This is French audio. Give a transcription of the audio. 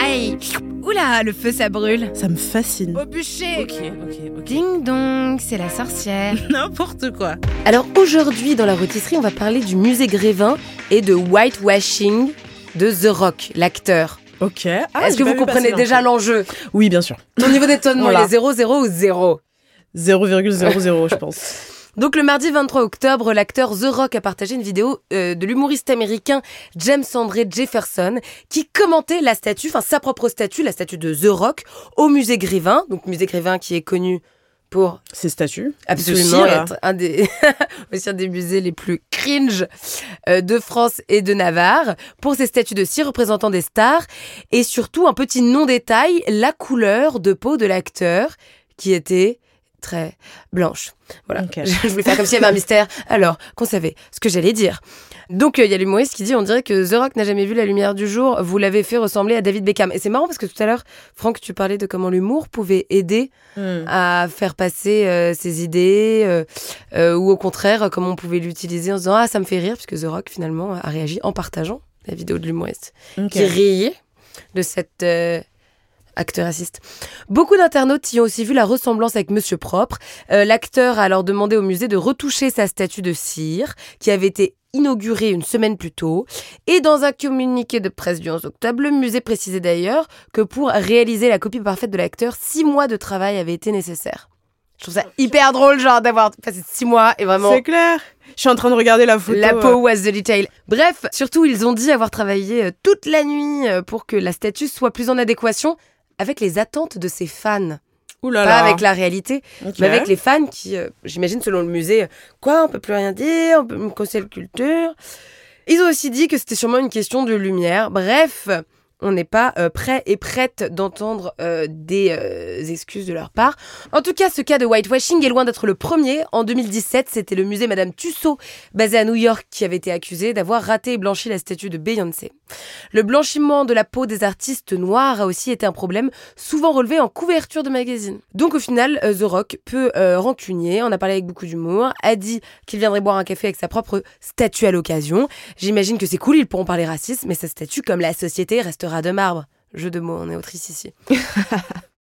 Aïe. Oula, le feu, ça brûle. Ça me fascine. Au bûcher. Ok. Ding dong, c'est la sorcière. N'importe quoi. Alors aujourd'hui, dans la rôtisserie, on va parler du musée Grévin et de whitewashing de The Rock, l'acteur. Ok. Est-ce que vous comprenez déjà l'enjeu ? Oui, bien sûr. Ton niveau d'étonnement, il est 0, 0 ou 0 ? 0,00, je pense. Donc le mardi 23 octobre, l'acteur The Rock a partagé une vidéo de l'humoriste américain James Andre Jefferson qui commentait la statue, enfin sa propre statue, la statue de The Rock, au musée Grévin. Donc musée Grévin qui est connu pour ces statues. Absolument, être un des aussi un des musées les plus cringe de France et de Navarre, pour ses statues de cire représentant des stars et surtout un petit non-détail, la couleur de peau de l'acteur qui était très blanche. Voilà. Okay. Je voulais faire comme s'il y avait un mystère. Alors, qu'on savait ce que j'allais dire. Donc, il y a l'humoriste qui dit, on dirait que The Rock n'a jamais vu la lumière du jour. Vous l'avez fait ressembler à David Beckham. Et c'est marrant parce que tout à l'heure, Franck, tu parlais de comment l'humour pouvait aider à faire passer ses idées ou au contraire, comment on pouvait l'utiliser en se disant « Ah, ça me fait rire » puisque The Rock, finalement, a réagi en partageant la vidéo de l'humoriste qui riait de cette... acteur raciste. Beaucoup d'internautes y ont aussi vu la ressemblance avec Monsieur Propre. L'acteur a alors demandé au musée de retoucher sa statue de cire, qui avait été inaugurée une semaine plus tôt. Et dans un communiqué de presse du 11 octobre, le musée précisait d'ailleurs que pour réaliser la copie parfaite de l'acteur, 6 mois de travail avaient été nécessaires. Je trouve ça hyper drôle, genre, d'avoir passé 6 mois et vraiment... C'est clair. Je suis en train de regarder la photo. La peau was the detail. Bref, surtout, ils ont dit avoir travaillé toute la nuit pour que la statue soit plus en adéquation avec les attentes de ses fans. Ouh là pas là. avec la réalité, mais avec les fans qui, j'imagine selon le musée, on peut plus rien dire, on peut cancel culture. Ils ont aussi dit que c'était sûrement une question de lumière. Bref, on n'est pas prêt et prête d'entendre des excuses de leur part. En tout cas, ce cas de whitewashing est loin d'être le premier. En 2017, c'était le musée Madame Tussauds, basé à New York, qui avait été accusé d'avoir raté et blanchi la statue de Beyoncé. Le blanchiment de la peau des artistes noirs a aussi été un problème, souvent relevé en couverture de magazines. Donc au final, The Rock, peu rancunier, en a parlé avec beaucoup d'humour, a dit qu'il viendrait boire un café avec sa propre statue à l'occasion. J'imagine que c'est cool, ils pourront parler racisme, mais sa statue, comme la société, restera de marbre. Jeu de mots, on est autrice ici.